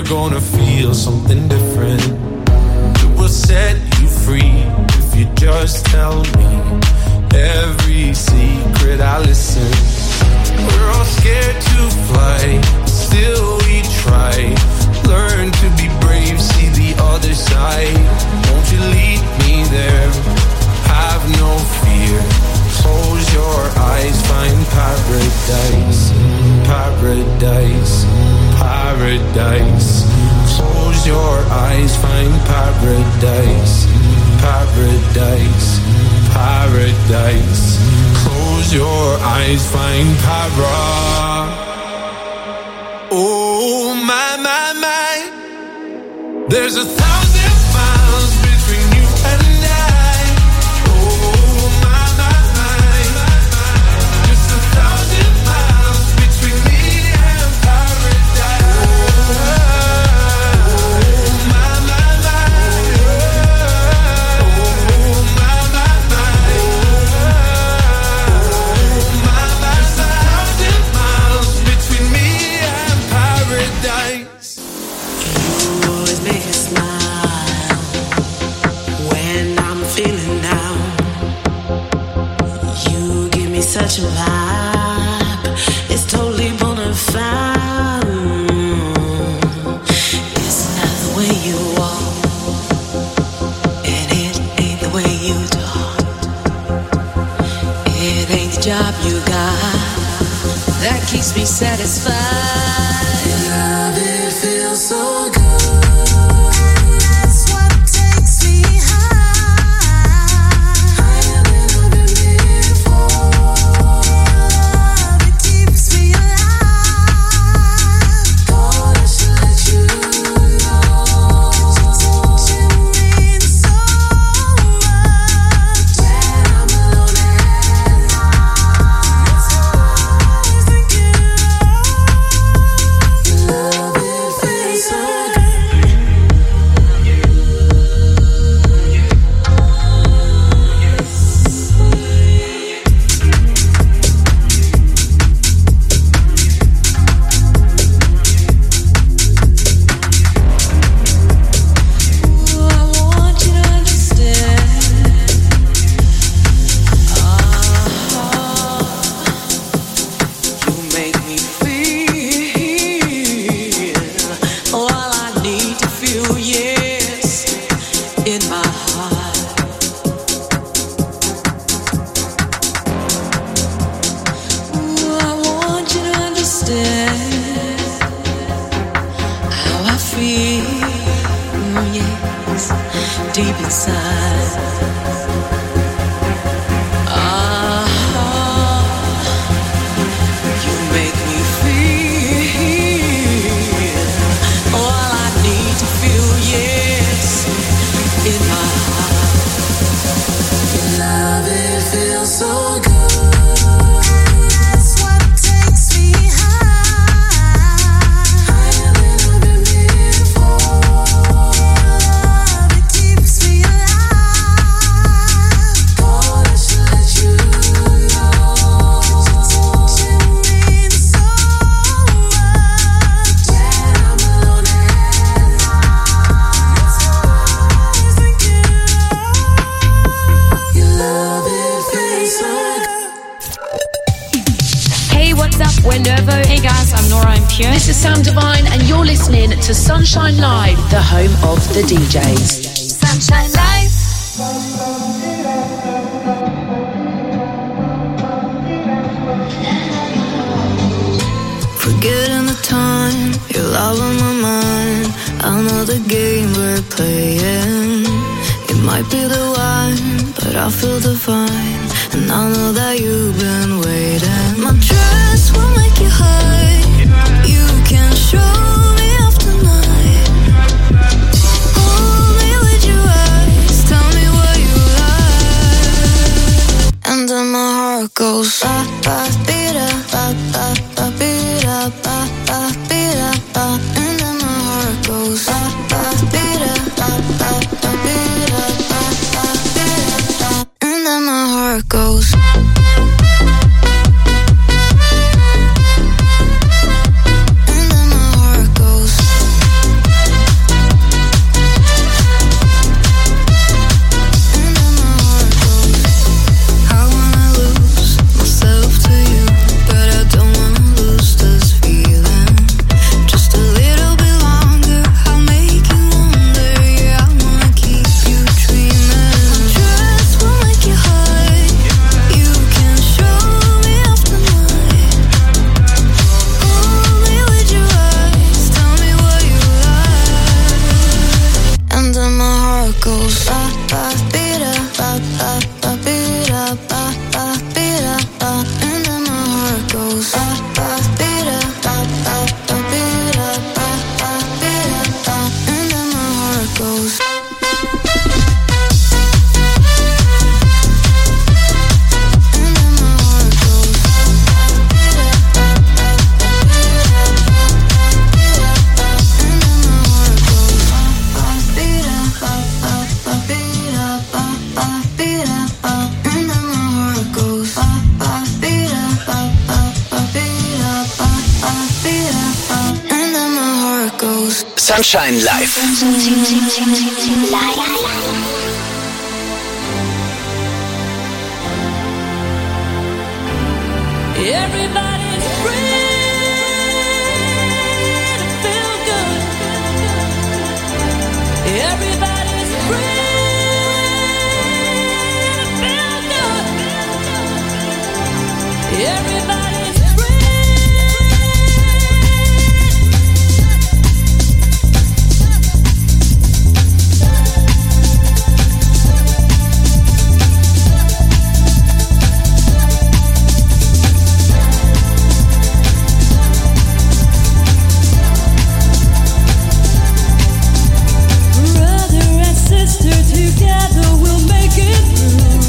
gonna feel something different. It will set you free if you just tell me every secret I listen. We're all scared to fly, still we try. Learn to be brave, see the other side. Won't you lead me there? Have no fear. Close your eyes, find paradise. Paradise, paradise. Close your eyes, find paradise. Paradise, paradise. Close your eyes, find para. Oh my, my, my. There's 1,000 miles between you and I. Oh my, my, my. Just 1,000 miles between me and paradise. Oh my, my, my. Oh my, my, my. Oh my, my, my. 1,000 miles between me and paradise. You always make me smile when I'm feeling down. You give me such a vibe, it's totally bona fide. It's not the way you walk, and it ain't the way you talk. It ain't the job you got that keeps me satisfied. Love, it feels so good. To Sunshine Live, the home of the DJs. Sunshine Live. Forgetting the time, you're all on my mind. I know the game we're playing. It might be the wine, but I feel divine. And I know that you've been waiting. My dress will make you high. You can show me off tonight. Hold me with your eyes, tell me what you like. And then my heart goes ba ba beat up, ba ba ba beat up, ba ba beat up, ba. And then my heart goes ba ba beat up, ba ba ba beat up, ba ba beat up, ba. And then my heart goes. And then my heart goes. heart goes ba ba beat up ba ba ba beat up ba ba beat up ba, and then my heart goes ba ba beat up ba ba ba beat up ba ba beat up ba, and then my heart goes. Sunshine Live. Everybody's free to feel good. Everybody's free to feel good. Everybody's together we'll make it through.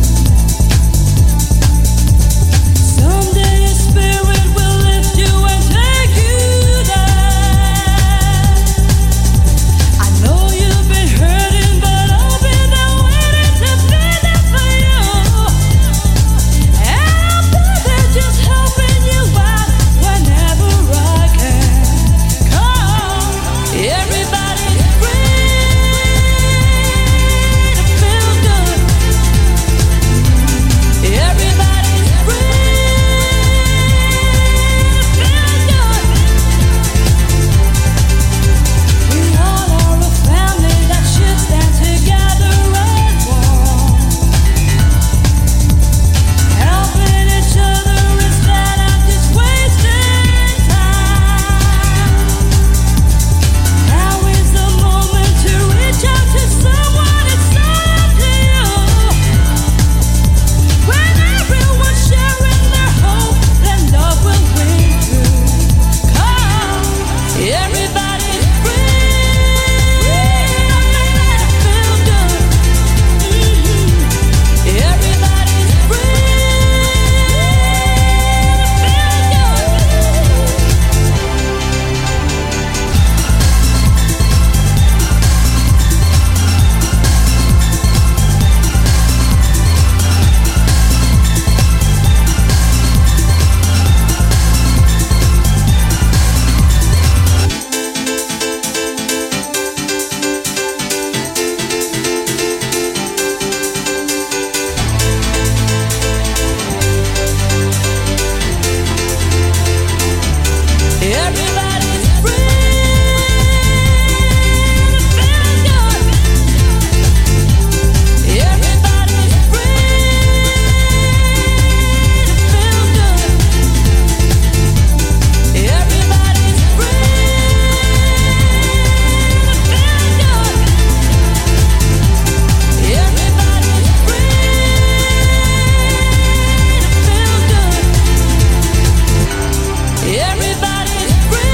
Someday a spirit will lift you and take you there. I know you've been hurting, but I'll be there waiting to be there for you. And I'll be there just helping you out whenever I can. Come, everybody's free. Everybody's free to feel good. We all are a family that should stand together and warm, helping each other instead of just wasting time. Now is the moment to reach out to someone. It's up to you. When everyone's sharing their hope, then love will win through. Come, everybody's free to feel good. Everybody's free Everybody's free to feel good. Everybody's free to feel good. Everybody's free to feel good. Everybody's free to feel good. Everybody's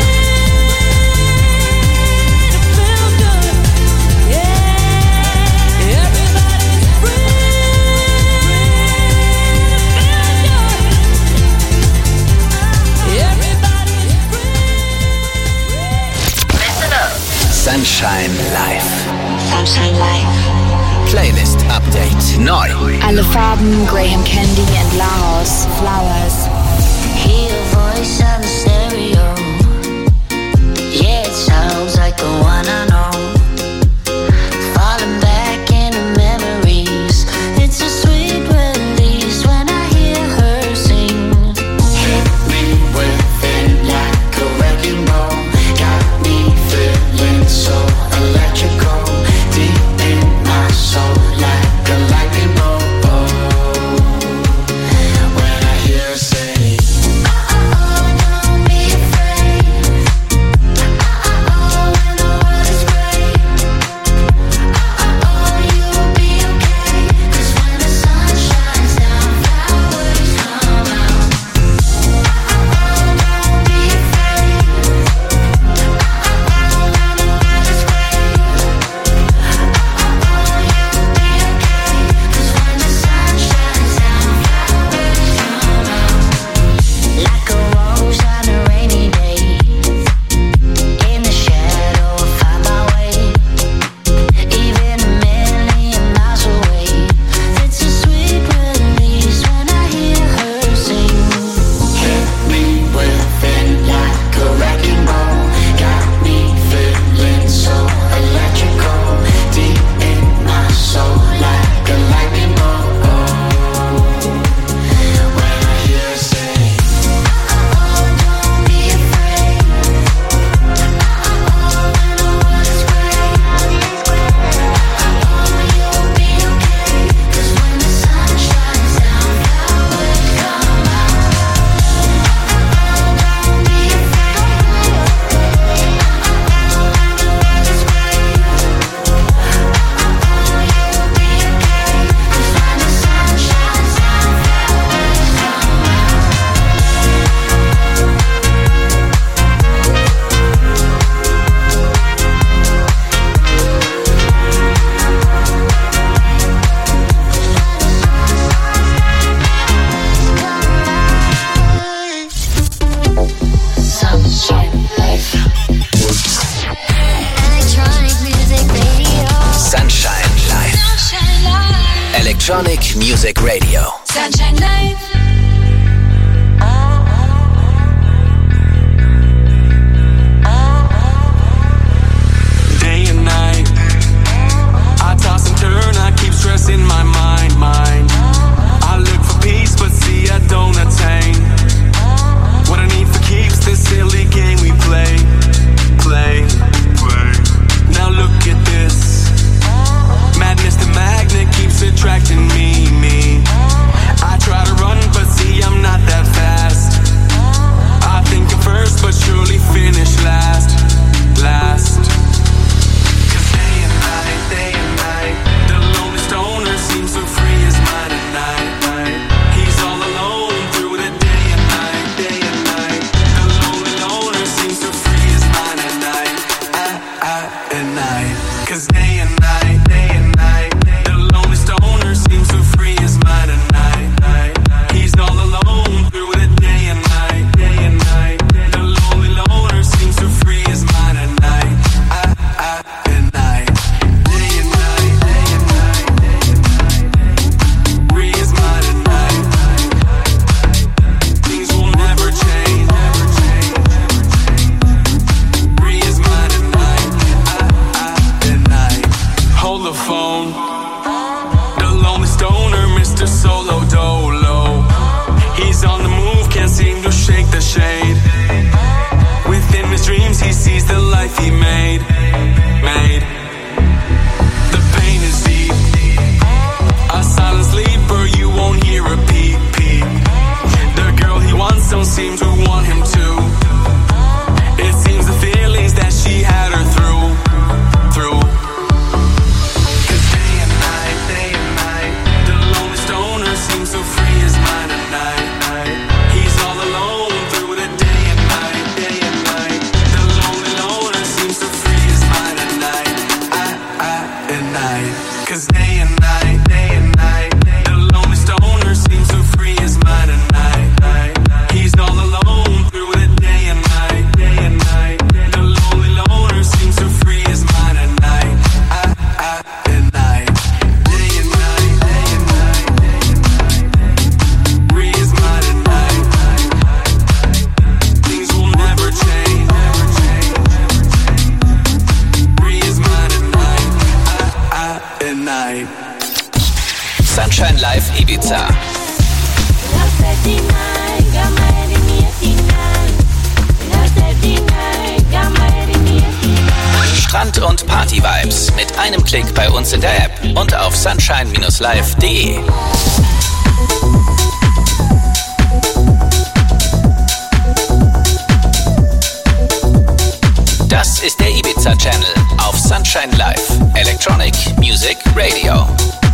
Sunshine Live. Sunshine Live. Playlist Update neu. Alle Farben, Graham Candy and Laos, Flowers. Hear your voice on the stereo. Yeah, it sounds like the one I know. Falling back into memories. It's a sweet release when I hear her sing. Hit me with it like a wrecking ball. Got me feeling so electrical. Deep in my soul like a lightning bolt. When I hear her say, don't be afraid. Electronic Music Radio. Sunshine Life. Day and night, I toss and turn, I keep stressing my mind. I look for peace, but see I don't attain. What I need for keeps this silly game we play. Now look at this. Madness, the magnet keeps attracting me. I try to run, but see I'm not that fast. I think I'm first, but surely finish last. Cause day and night, the lonely stoner seems so free his mind at night. He's all alone through the day and night. The lonely loner seems so free his mind at night. At night. Cause day and night, the lonely stoner seems to free his mind at night. He's all alone through the day and night. The lonely loner seems to free his mind at night. At night. Day and night, free his mind at night. Things will never change. Free his mind at night. Hold the phone. The lonely stoner, Mr. Solo Dolo. He's on the move, can't seem to shake the shade. Within his dreams, he sees the life he made. The pain is deep. A silent sleeper, you won't hear a peep. The girl he wants don't seem to want him to. It seems the feelings that she had her through. Cause day and night, the lonely stoner seems to free his mind at night. He's all alone through the day and night. The lonely loner seems to free his mind at night. At night. Cause day and night, the lonely stoner seems to free his mind at night. He's all alone through the day and night. The lonely loner seems to free his mind at night. At night. Day and night, free his mind at night. Things will never change. Free his mind at night. At night. Sunshine Live Ibiza. Strand- und Party-Vibes mit einem Klick bei uns in der App und auf sunshine-live.de. Das ist der Ibiza Channel auf Sunshine Live, Electronic Music Radio.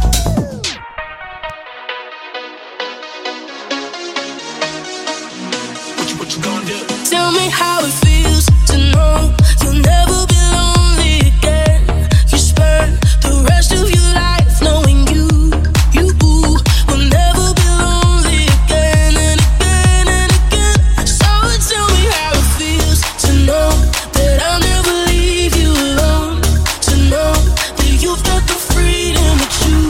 Tell me how it feels to know you'll never be lonely again. You spend the rest of your life knowing you will never be lonely again and again and again. So tell me how it feels to know that I'll never leave you alone. To know that you've got the freedom to choose.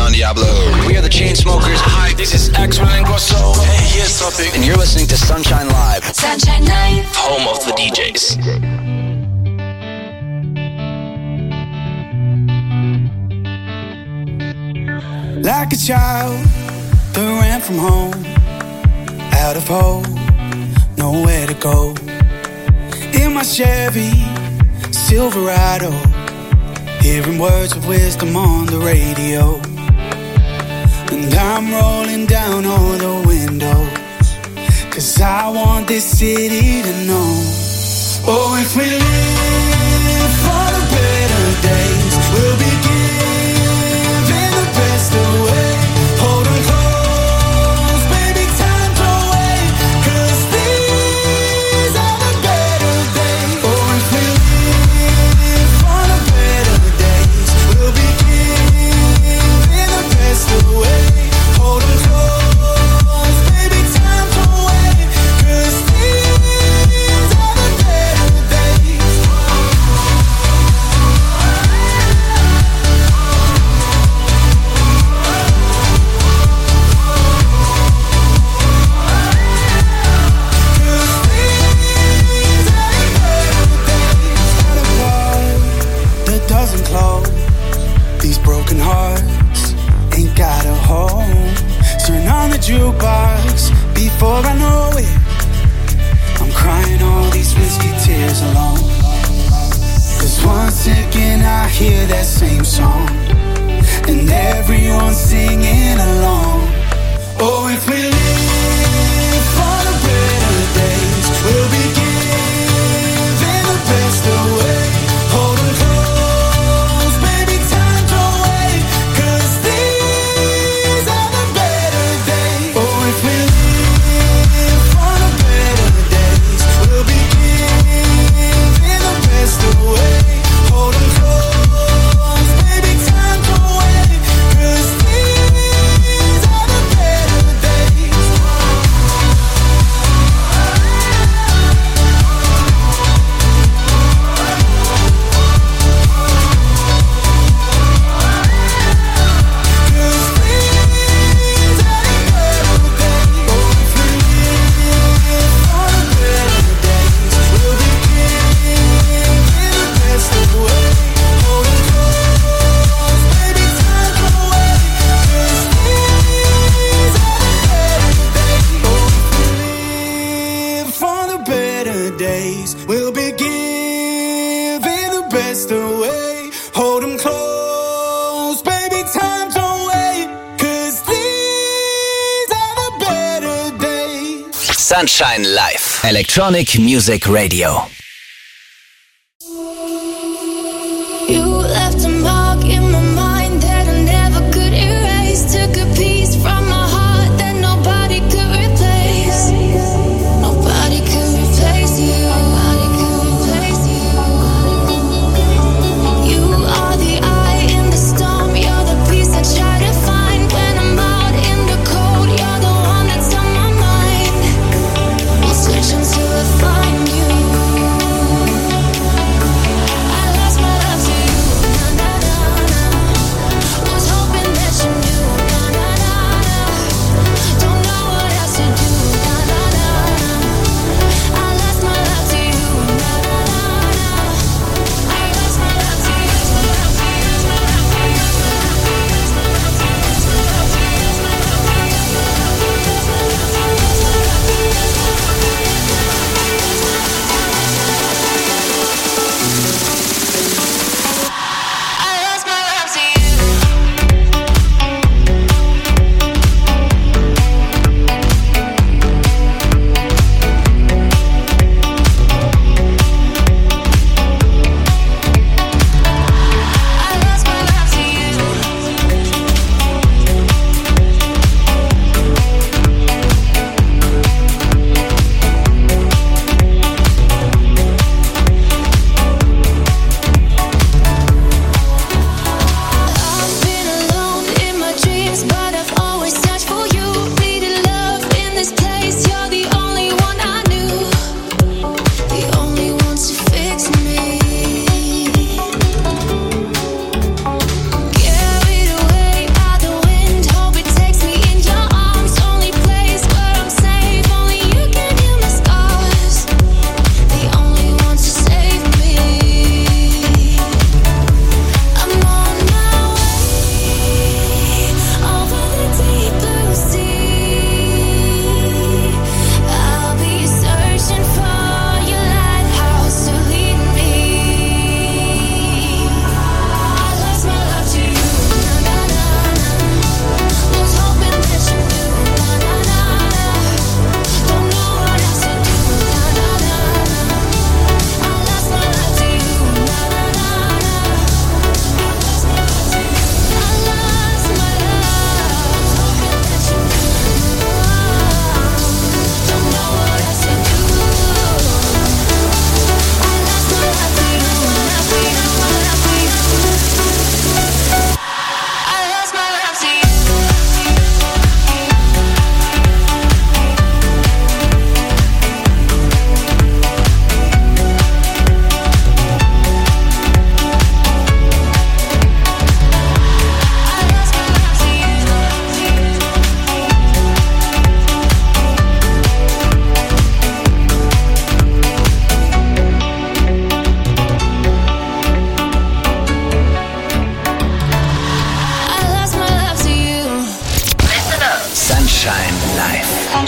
Don Diablo. We are the Chainsmokers. Hi, this is Axel Ingrosso. Hey, here's Topic. And you're listening to Sunshine Live, Sunshine Live. Home of the DJs. Like a child that ran from home, out of hope, nowhere to go. In my Chevy Silverado, hearing words of wisdom on the radio. And I'm rolling down all the windows, 'cause I want this city to know. Oh, if we live for the better days, we'll be giving the best away. Hold 'em close, baby, time to wait, 'cause these are the better days. Oh, if we live for the better days, we'll be giving the best away. Hold 'em close, baby, time to wait, 'cause these are the better days. That doesn't close. These broken hearts ain't got a home. Turn on the jukebox before I know it. I'm crying all these whiskey tears alone. 'Cause once again I hear that same song, and everyone's singing along. Oh, if we live for the better days, we'll be giving the best away. Hold 'em close, baby, time to wait, 'cause these are the better days. Oh, if we live for the better days, we'll be giving the best away. Hold 'em close, baby, time to wait, 'cause these are the better days. We'll be giving the best away. Hold 'em close, baby, time to wait, 'cause these are the better days. Sunshine Live, Electronic Music Radio. You left a mark in my mind that I never could erase. Took a piece from my heart that nobody could replace. Nobody could replace you. Nobody could replace you. You are the eye in the storm. You're the peace I try to find when I'm out in the cold. You're the one that's on my mind. I'll search until I find you. I lost my love to you. Na, na, na, na.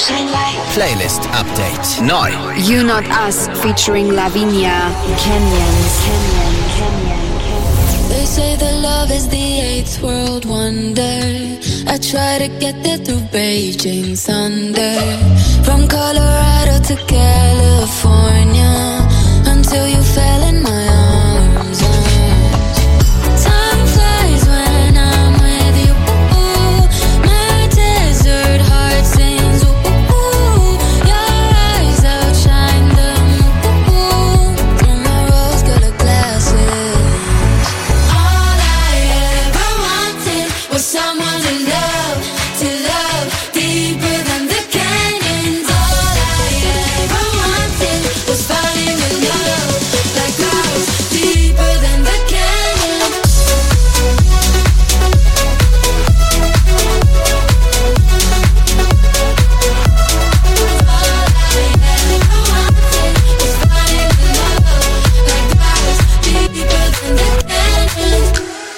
Playlist Update. Neu. You Not Us featuring Lavinia. They say that love is the eighth world wonder. I try to get there through Beijing thunder. From Colorado to California, until you fell in my arms. Time flies when I'm with you. My desert heart sings. Your eyes outshine them. Through my rose-colored glasses. All I ever wanted was someone to love deeper than the canyons. All I ever wanted was falling in love like clouds deeper than the canyons. All I ever wanted was falling in love like clouds deeper than the canyons.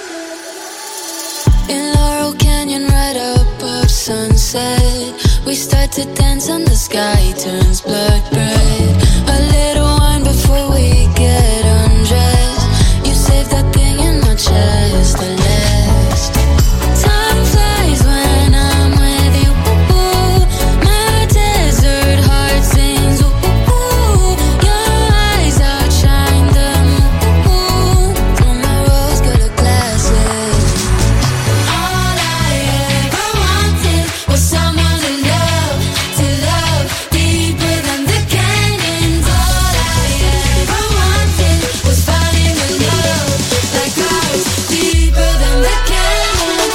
In Laurel Canyon, right above sunset, we start to dance and the sky turns blood red. A little wine before we get undressed. You save that thing in my chest, the last. Time flies when I'm with you. My desert heart sings. Your eyes outshine them. Through my rose-colored glasses. All I ever wanted was someone to love deeper than the canyons. All I ever wanted was falling in love like clouds deeper than the canyons.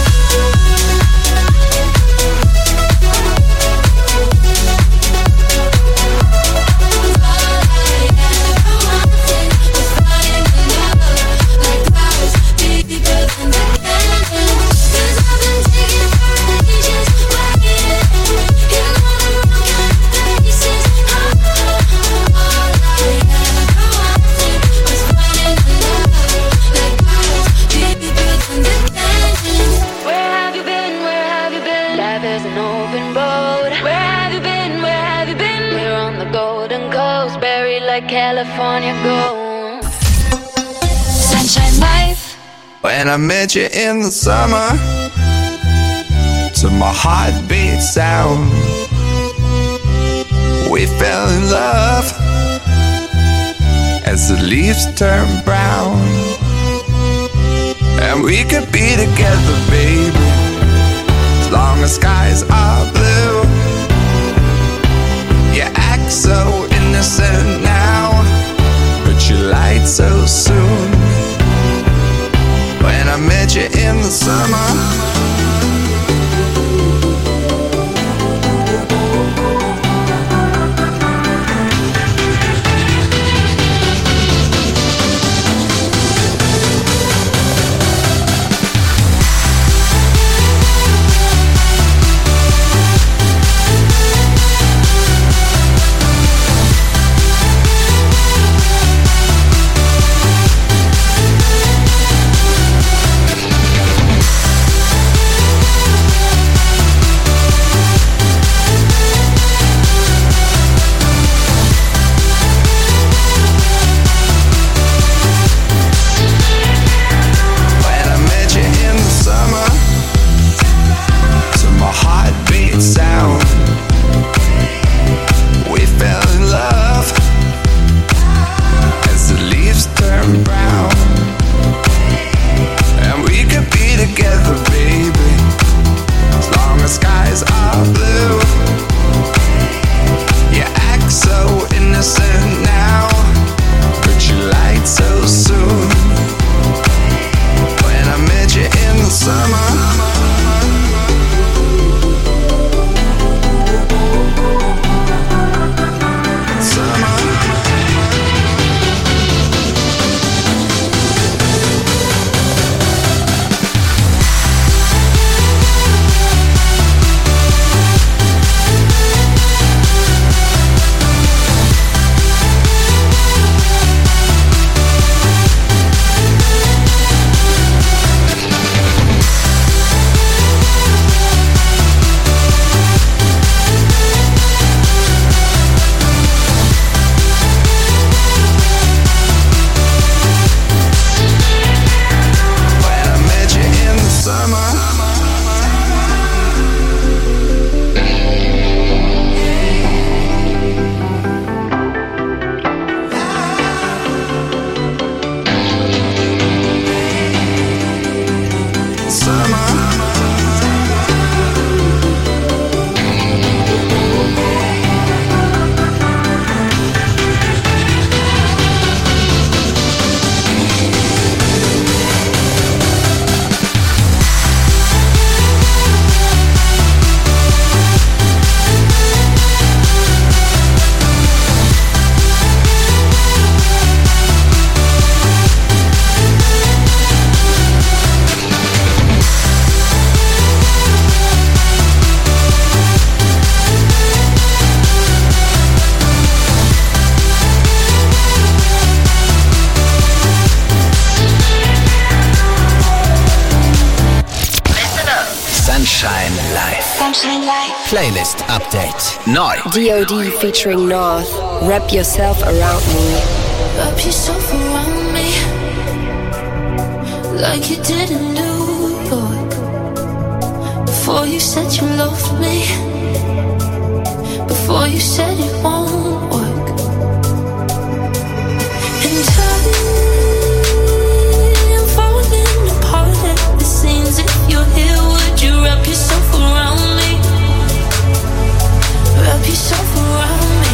All I ever wanted was falling in love like clouds deeper than the canyons. 'Cause I've been taking ages waiting. You know the wrong kind of places. All I ever wanted was falling in love like clouds deeper than the canyons. Where have you been? Where have you been? Life is an open road. Where have you been? Where have you been? We're on the Golden Coast, buried like California gold. Sunshine Life. When I met you in the summer, to my heartbeat sound, we fell in love as the leaves turn brown. And we could be together, baby, as long as skies are blue. You act so innocent now, but you lied so soon. When I met you in the summer, Sunshine Life. Playlist Update. Neu. DOD featuring North. Wrap yourself around me. Wrap yourself around me like you did in New York. Before you said you loved me, before you said it won't work. And I'm falling apart at the seams. If you're here, would you wrap yourself around me? Wrap yourself around me.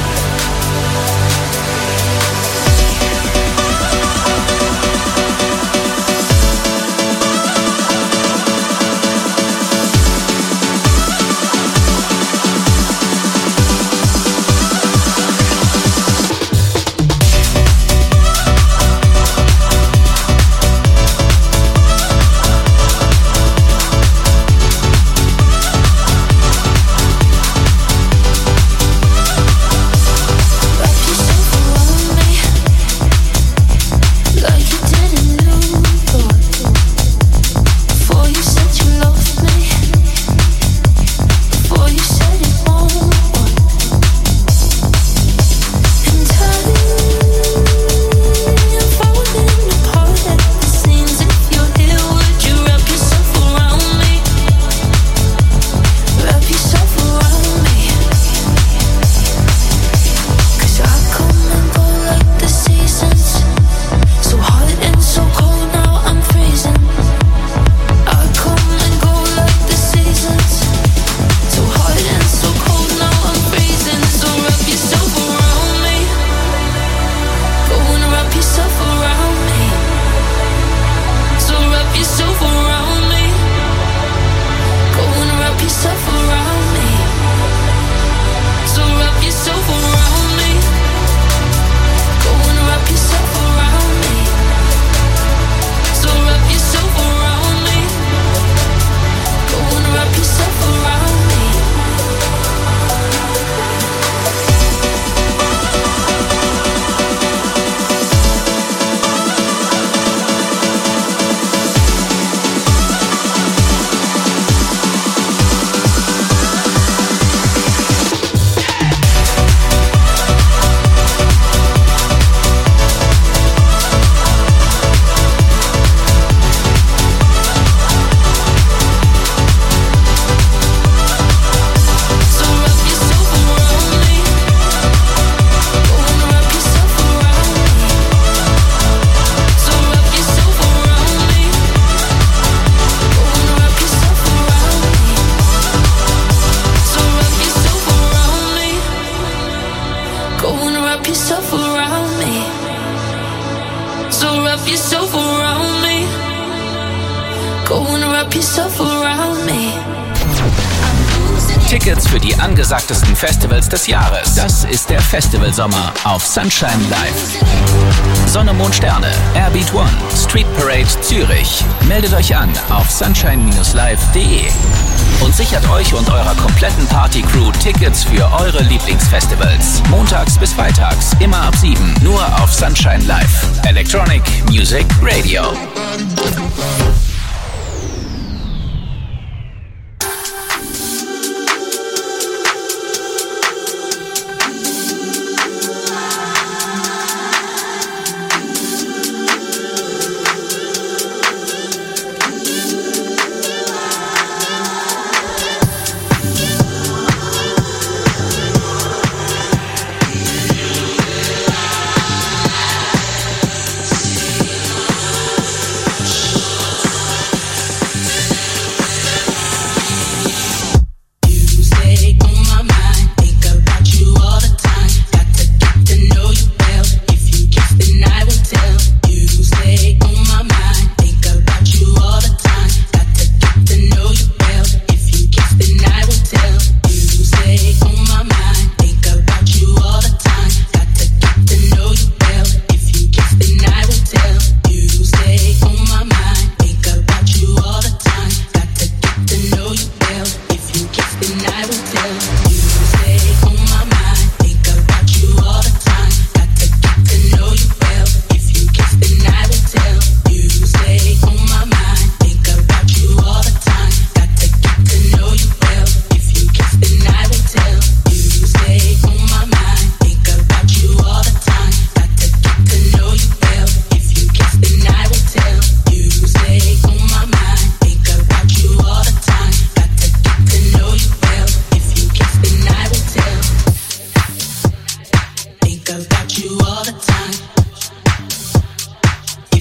Tickets für die angesagtesten Festivals des Jahres. Das ist der Festivalsommer auf Sunshine Live. Sonne, Mond, Sterne, Airbeat One, Street Parade Zürich. Meldet euch an auf sunshine-live.de und sichert euch und eurer kompletten Party-Crew Tickets für eure Lieblingsfestivals. Montags bis freitags, immer ab 7, nur auf Sunshine Live. Electronic Music Radio.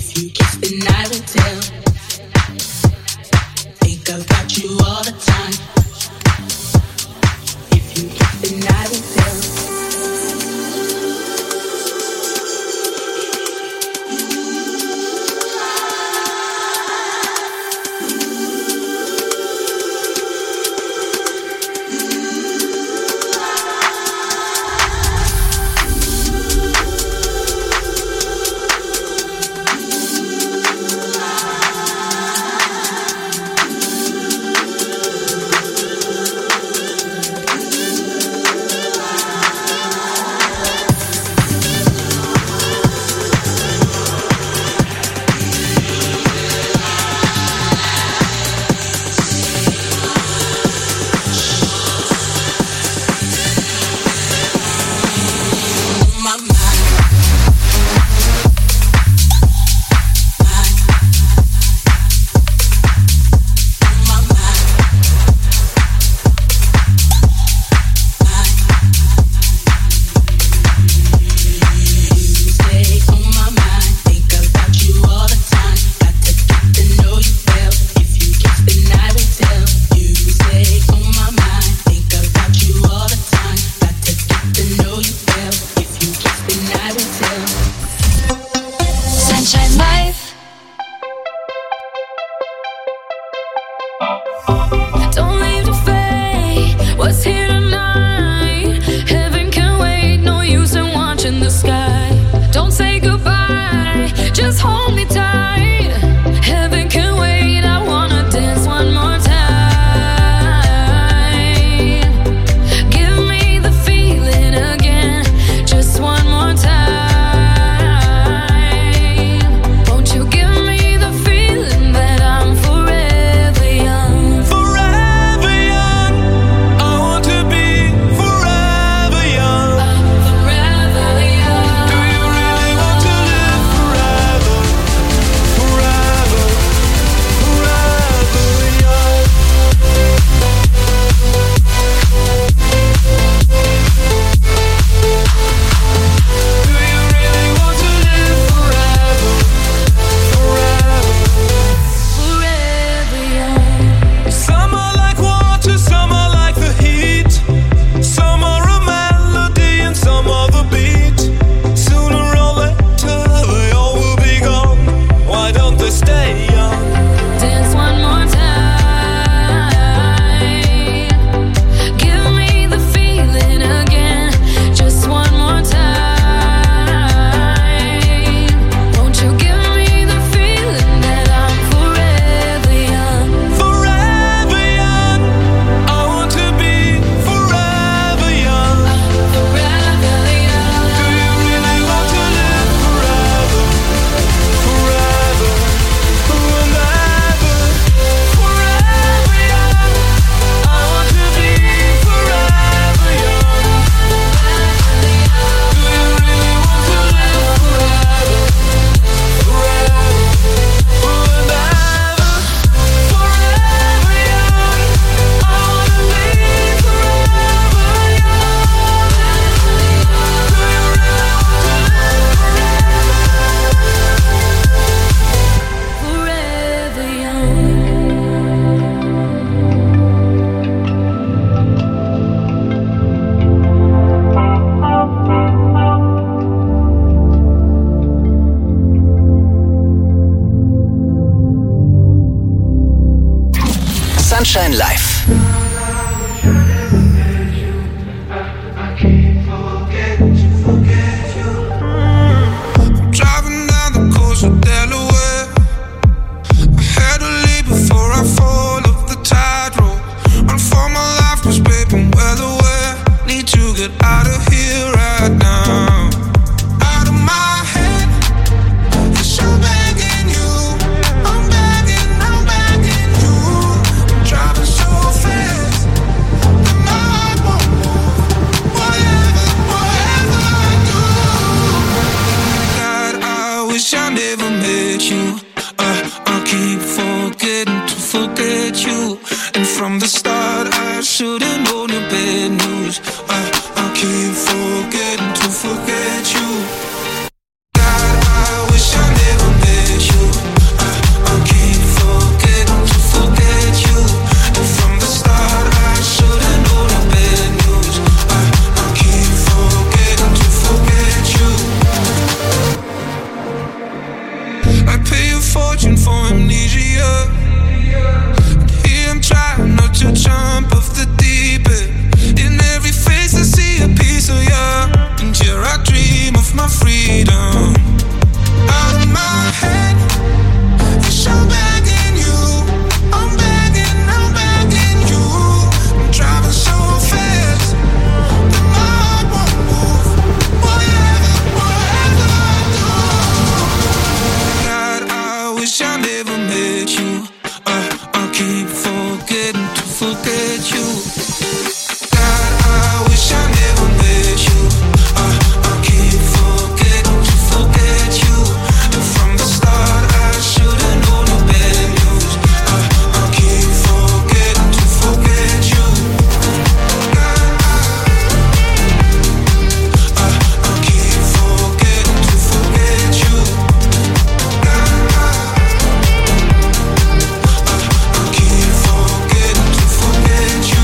Sunshine Live. Driving down the coast of Delaware, I had to leave before I fall off the tightrope. Run for my life, 'cause babe, I'm well aware. Need to get out of here right now. Out of my head, 'cause I'm begging you. I'm begging you. I'm driving so fast that my heart won't move. Whatever I do. God, I wish I never met you. I keep forgetting to forget you. And from the start, I should've known the bad news. I keep forgetting to forget you. God, I wish I never met you. fortune for amnesia. And here I'm trying not to jump off the deep end. In every face I see a piece of you, and here I dream of my freedom. Out of my head, it's so begging you. I'm begging you. I'm driving so fast that my heart won't move. Whatever I do. God, I wish I never met you. I keep forgetting to forget you. God, I wish I never met you. I keep forgetting to forget you. And from the start I should've known the bad news. I keep forgetting to forget you. God, I keep forgetting to forget you. God, I keep forgetting to forget you.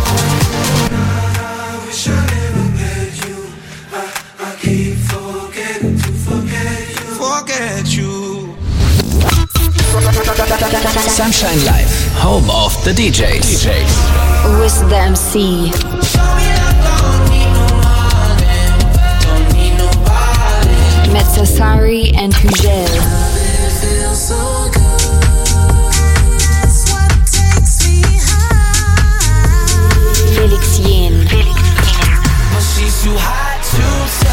I wish I never met you. I keep forgetting to forget you. Forget you. Sunshine Live, home of the DJs. With the MC. Metzasari and Hugel. Felix Yen. She's too hot to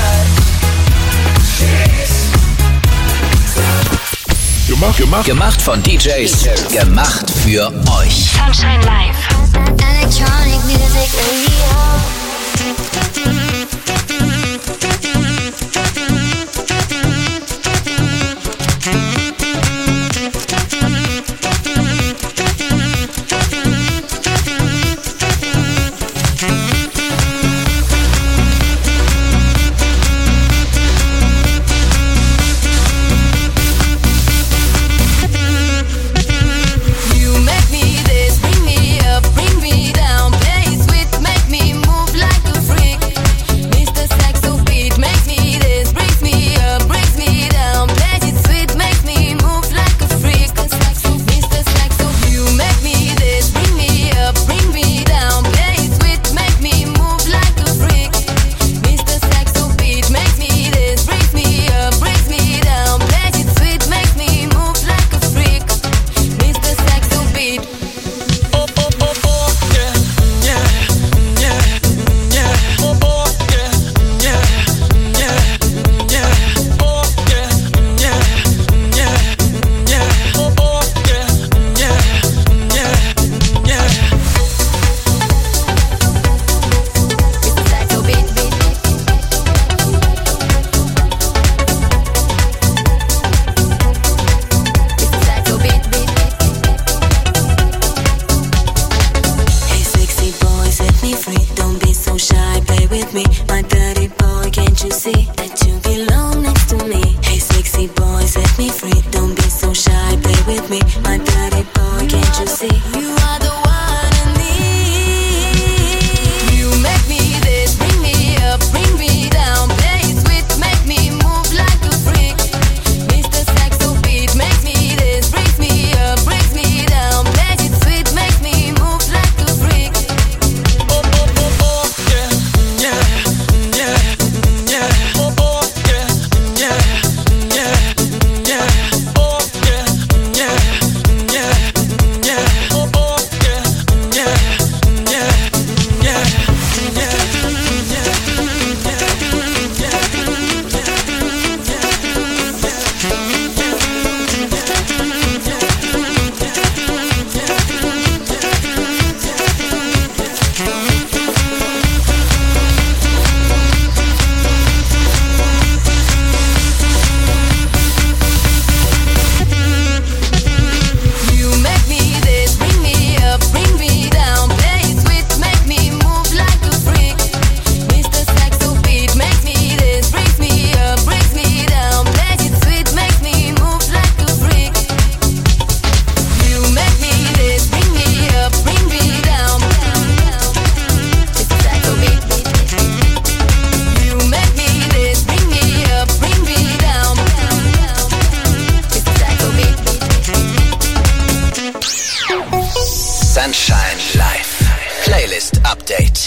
Gemacht von DJs, gemacht für euch. Sunshine Live. Electronic music radio. You make me this, bring me up, bring me down, play sweet, make me move like a freak.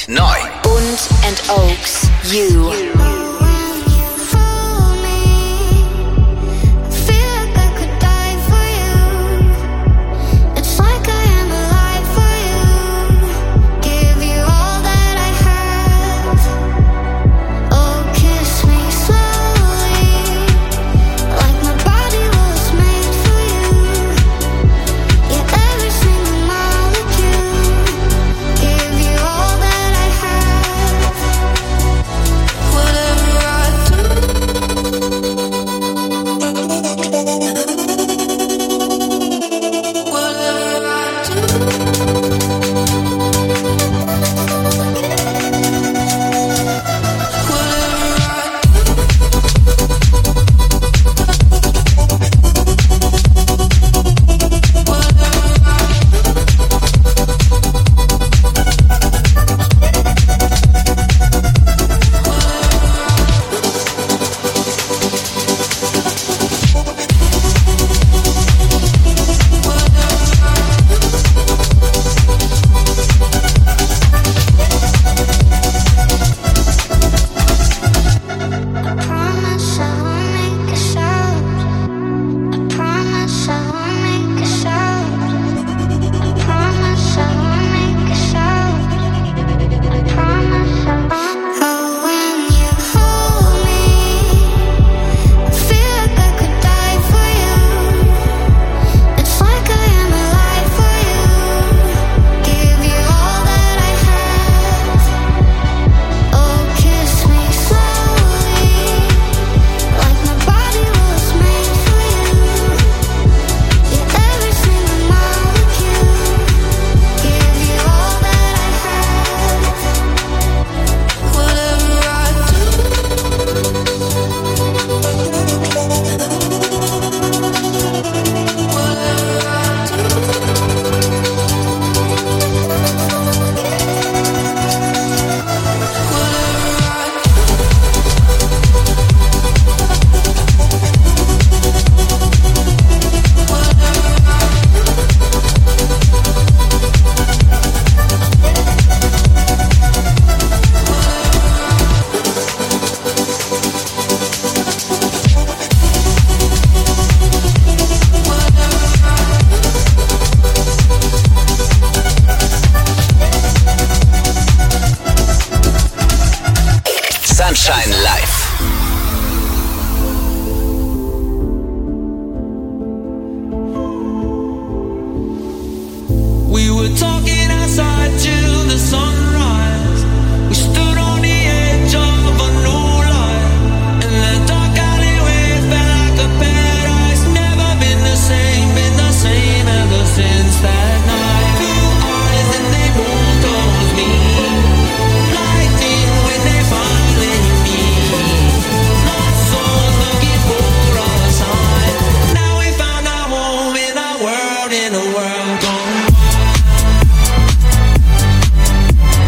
Neu. Bund and Oaks, You. Sunshine Live. We were talking outside till the sunrise. We stood on the edge of a new light, and that dark alleyway felt like a paradise. Never been the same ever since that night. Blue eyes and they moved towards me, lightning when they finally meet. Lost souls looking for a sign. Now we found our home in a world gone.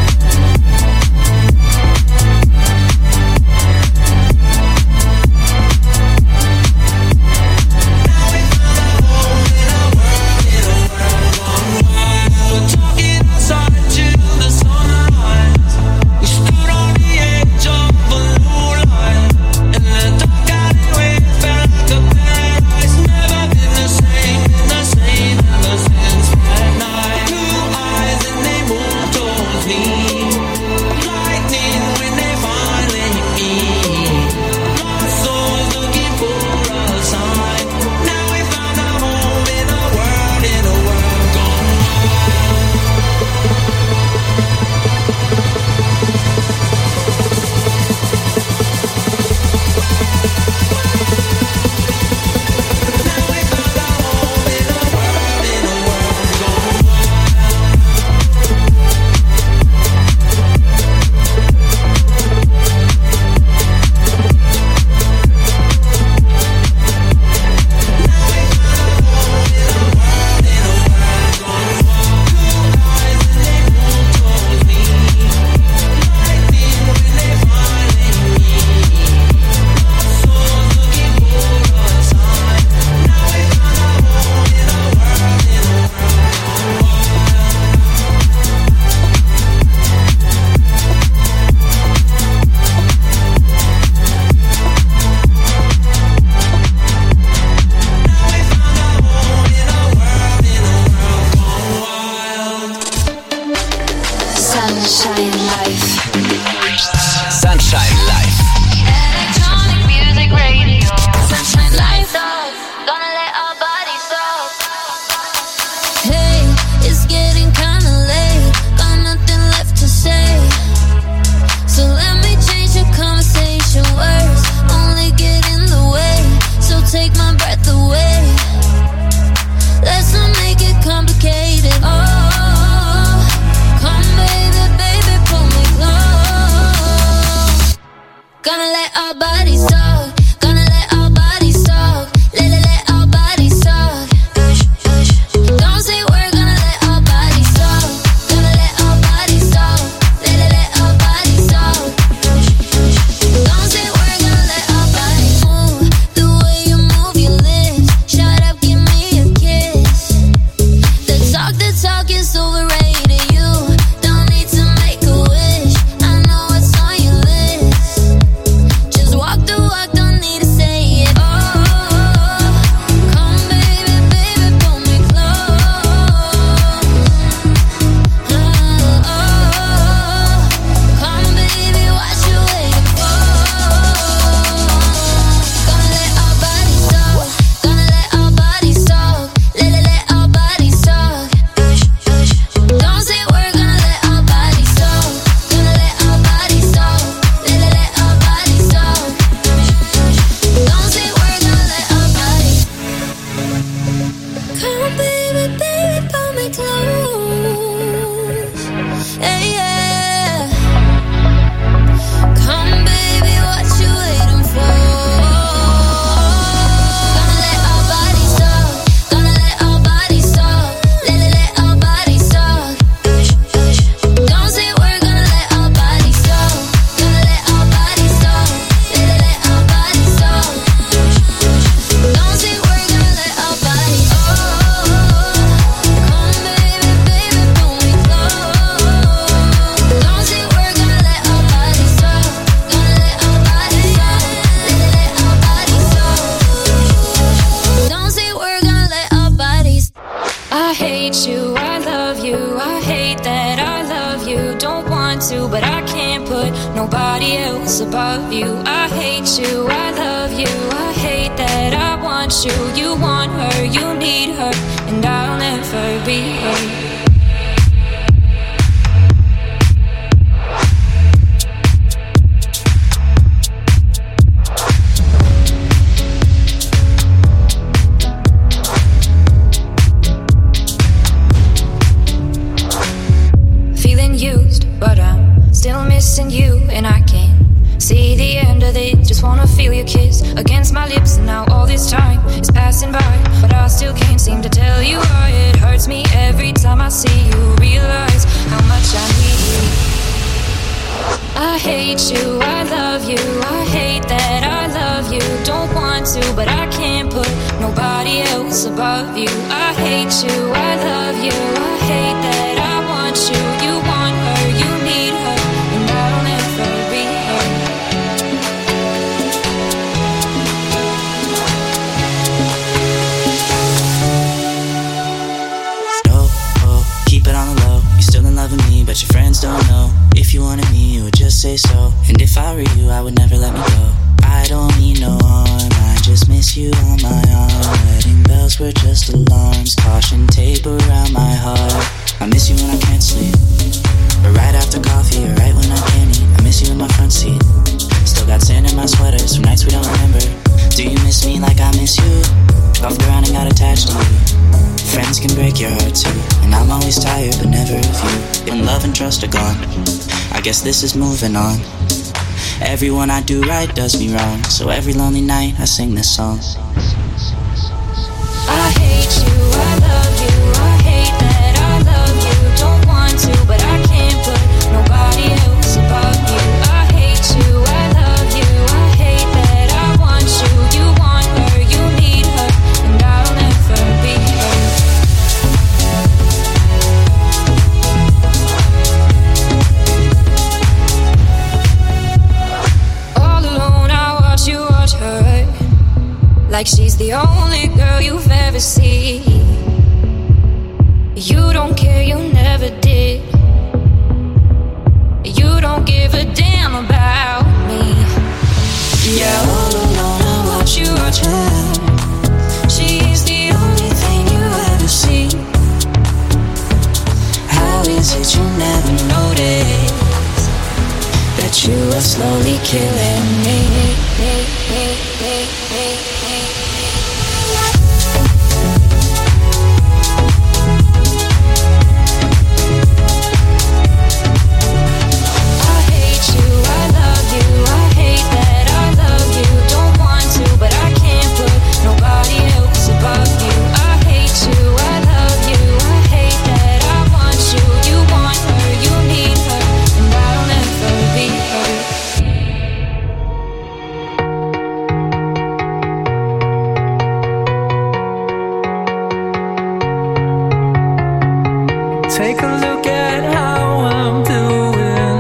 hate you, I love you. I hate that I love you. Don't want to, but I can't put nobody else above you. I hate you, I love you. I hate that I want you. You want her, you need her, and I'll never be her. But I'm still missing you, and I can't see the end of it. Just wanna feel your kiss against my lips, and now all this time is passing by, but I still can't seem to tell you why. It hurts me every time I see you, realize how much I need you. I hate you, I love you. I hate that I love you. Don't want to, but I can't put nobody else above you. I hate you, I love you. I hate that I want you. You want her, you need her, and I'll never be her. Keep it on the low. You're still in love with me, but your friends don't know. If you wanted me, you would just say so. And if I were you, I would never let me go. I don't mean no harm, I just miss you on my arm. Wedding bells were just alarms, caution tape around my heart. I miss you when I can't sleep, or right after coffee, or right when I can't eat. I miss you in my front seat. Still got sand in my sweaters from nights we don't remember. Do you miss me like I miss you? Golfed around and got attached to you. Friends can break your heart too, and I'm always tired but never of you. When love and trust are gone, I guess this is moving on. Everyone I do right does me wrong, so every lonely night I sing this song. I hate you, I love you. I hate that I love you. Don't want to, but I can't put nobody else above you. I hate you, I love you. I hate that I want you. You want her, you need her, and I'll never be her. All alone I watch you watch her, like she's the only girl you've ever seen. You don't care, you never did. You don't give a damn about me. Yeah, all alone I watch you watch her. She's the only thing you ever see. How is it you never notice that you are slowly killing me? Take a look at how I'm doing.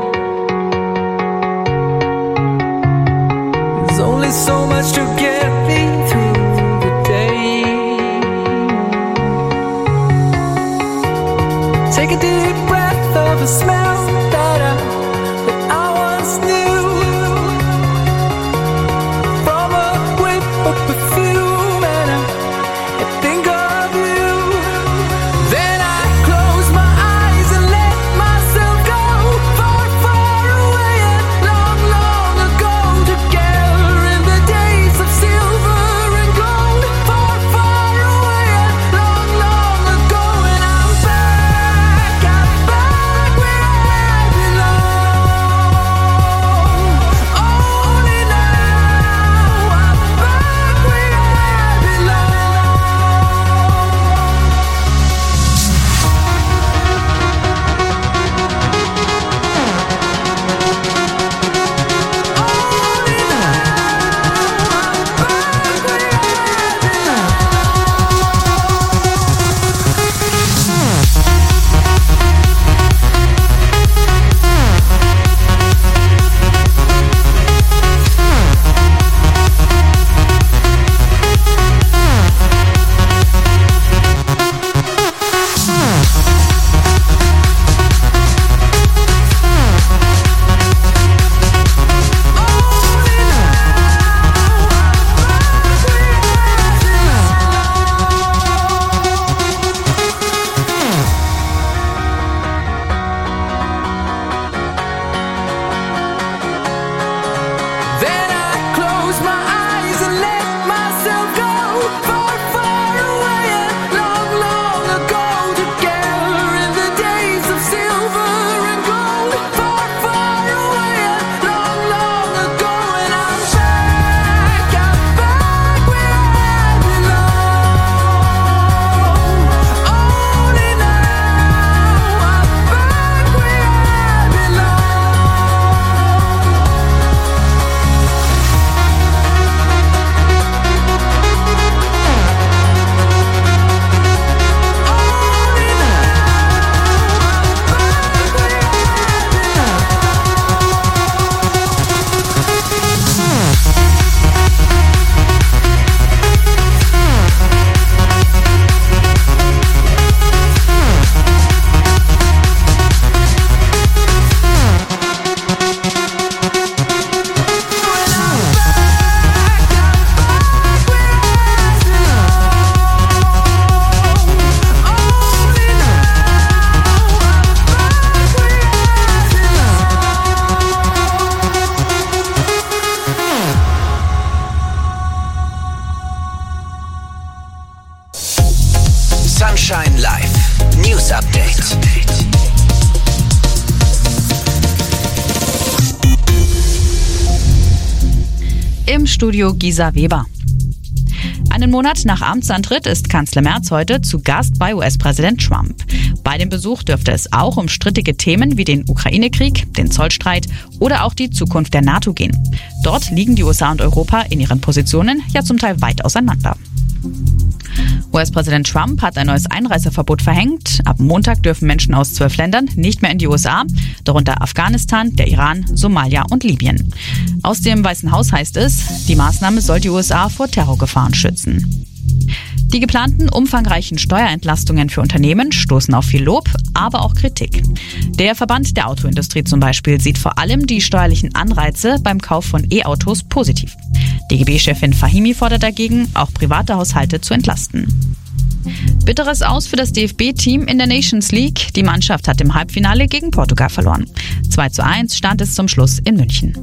There's only so much to get me through the day. Take a deep breath of a smell that I once knew. From a whiff of perfume, and I think of you. Then I close my eyes and let myself go far, far away and long, long ago. Together in the days of silver and gold. Far, far away and long, long ago. And I'm back where I Sunshine Live. News Update. Im Studio Gisa Weber. Einen Monat nach Amtsantritt ist Kanzler Merz heute zu Gast bei US-Präsident Trump. Bei dem Besuch dürfte es auch um strittige Themen wie den Ukraine-Krieg, den Zollstreit oder auch die Zukunft der NATO gehen. Dort liegen die USA und Europa in ihren Positionen ja zum Teil weit auseinander. US-Präsident Trump hat ein neues Einreiseverbot verhängt. Ab Montag dürfen Menschen aus 12 Ländern nicht mehr in die USA, darunter Afghanistan, der Iran, Somalia und Libyen. Aus dem Weißen Haus heißt es, die Maßnahme soll die USA vor Terrorgefahren schützen. Die geplanten umfangreichen Steuerentlastungen für Unternehmen stoßen auf viel Lob, aber auch Kritik. Der Verband der Autoindustrie zum Beispiel sieht vor allem die steuerlichen Anreize beim Kauf von E-Autos positiv. DGB-Chefin Fahimi fordert dagegen, auch private Haushalte zu entlasten. Bitteres Aus für das DFB-Team in der Nations League. Die Mannschaft hat im Halbfinale gegen Portugal verloren. 2:1 stand es zum Schluss in München.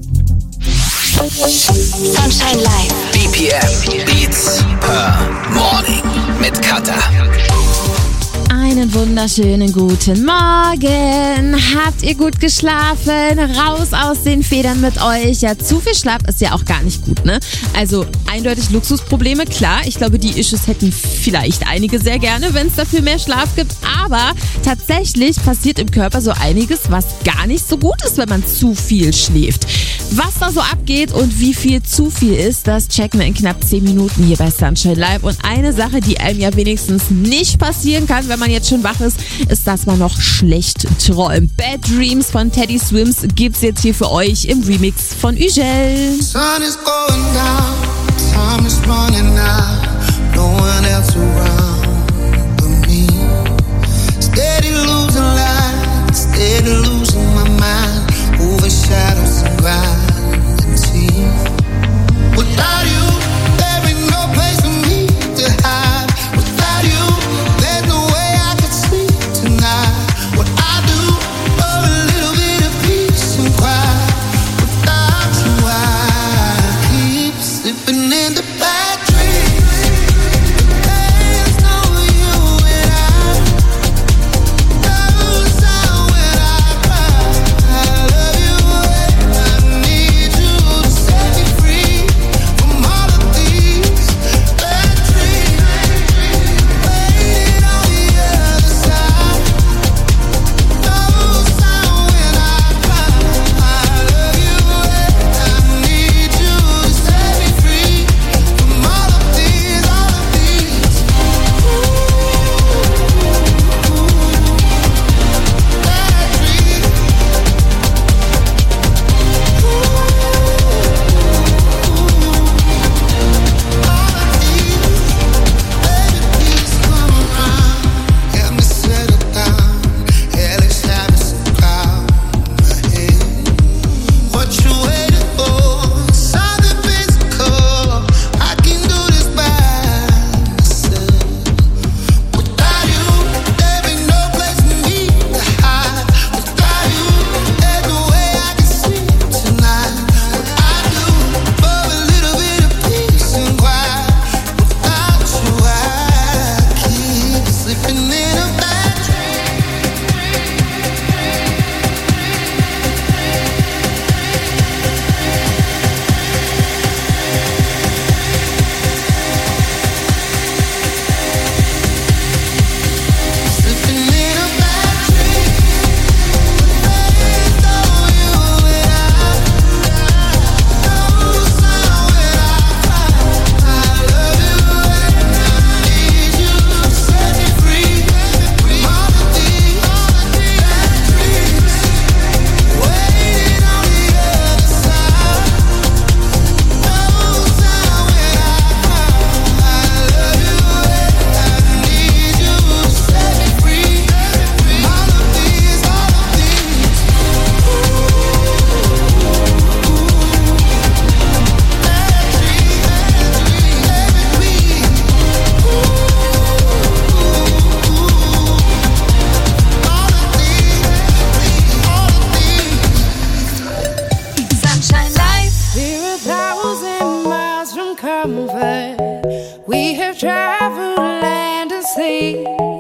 Sunshine Live. BPM Beats per Morning mit Kata. Einen wunderschönen guten Morgen. Habt ihr gut geschlafen? Raus aus den Federn mit euch. Ja, zu viel Schlaf ist ja auch gar nicht gut, ne? Also eindeutig Luxusprobleme, klar. Ich glaube, die Issues hätten vielleicht einige sehr gerne, wenn es dafür mehr Schlaf gibt. Aber tatsächlich passiert im Körper so einiges, was gar nicht so gut ist, wenn man zu viel schläft. Was da so abgeht und wie viel zu viel ist, das checken wir in knapp 10 Minuten hier bei Sunshine Live. Und eine Sache, die einem ja wenigstens nicht passieren kann, wenn man jetzt schon wach ist, ist, dass man noch schlecht träumt. Bad Dreams von Teddy Swims gibt's jetzt hier für euch im Remix von Ugel. Sun is going down, time is running out, no one else around but me. Steady losing light, steady losing my mind, over shadows and gravity. Without you, there ain't no place for me to hide. Without you, there's no way I could sleep tonight. What I do for a little bit of peace and quiet. Without you, I keep slipping into bad dreams. There's no you and I. Goes out when I cry. I love you and I need you to set me free from all of these bad dreams. Waiting on the other side. Goes out when I cry. I love you and I need you to set me free from all of these bad dreams. Help me settle down. Hell is having some cloud ahead. What you waiting for? Something physical. I can do this by myself. Without you, there ain't no place for me to hide. Without you, there's no way I can sleep tonight. What I do for a little bit of peace and quiet. Without you, I keep slipping in a bad dream. Slipping in a bad dream. There's no you and I. Goes out when I cry. I love you and I need you to set me free from all of these bad dreams. Waiting on the other side. Goes out when I cry. I love you and I need you to set me free from all of these bad dreams. Sunshine Live. We're 1,000 miles from comfort. We have traveled land and sea.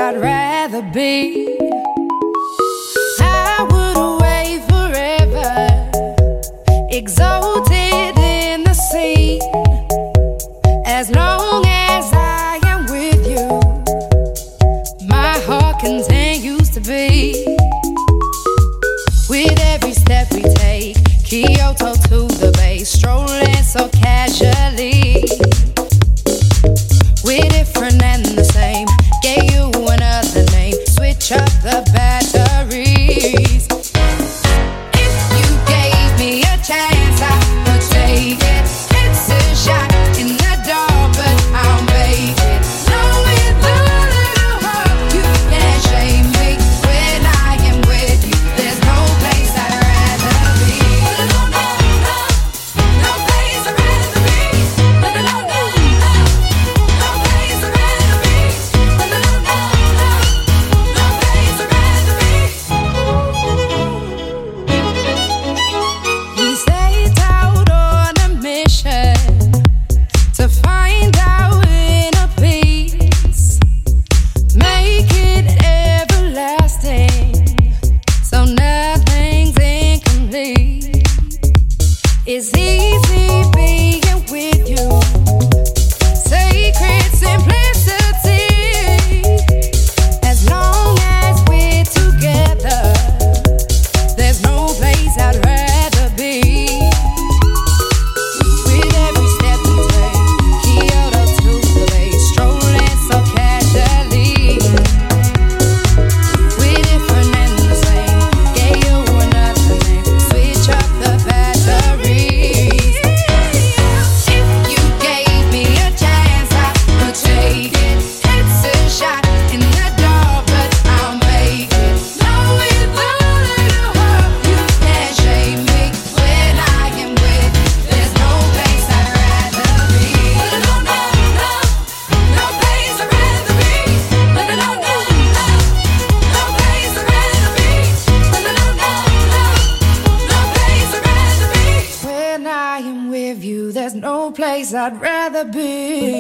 I'd rather be. I would away forever, exalted in the sea. As long as I am with you, my heart continues to beat. With every step we take, Kyoto to the bay, strolling so casually. We're different and the same, gave you another name, switch up the batteries. If you gave me a chance, I would take it. It's a shot in the dark, but I'll make it. Knowing the little heart, you can't shame me. When I am with you, there's no place I'd rather be. No place I'd rather be. No place I'd rather be. No place I'd rather be. We set out on a mission to find our inner peace, make it everlasting, so nothing's incomplete. It's easy being with you, sacred simplicity. As long as we're together, there's no place I'd rather be. With every step we take, Kyoto to the bay, strolling so casually. We're different and the same, gave you another name, switch up the batteries. If you gave me a chance, I would take it. It's a shot in the dark, but I'll make it. Knowing the little heart, you can't shame me. When I am with you, there's no place I'd rather be. No place I'd rather be. No place I'd rather be. No place I'd rather be. When I am with you, there's no place I'd rather be.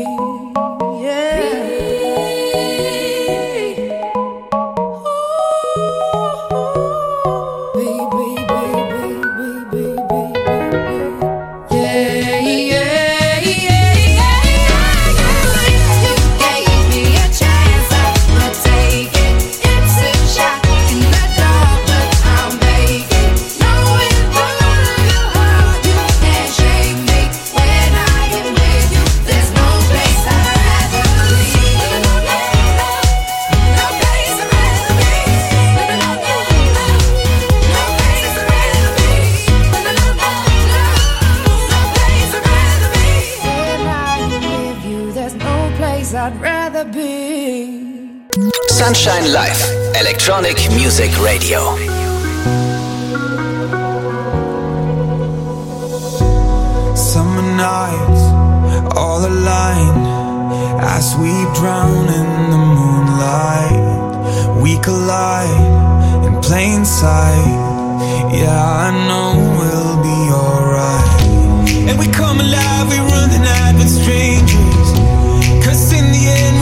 I'd rather be. Sunshine Live, Electronic Music Radio. Summer nights, all aligned, as we drown in the moonlight. We collide in plain sight. Yeah, I know we'll be alright. And we come alive.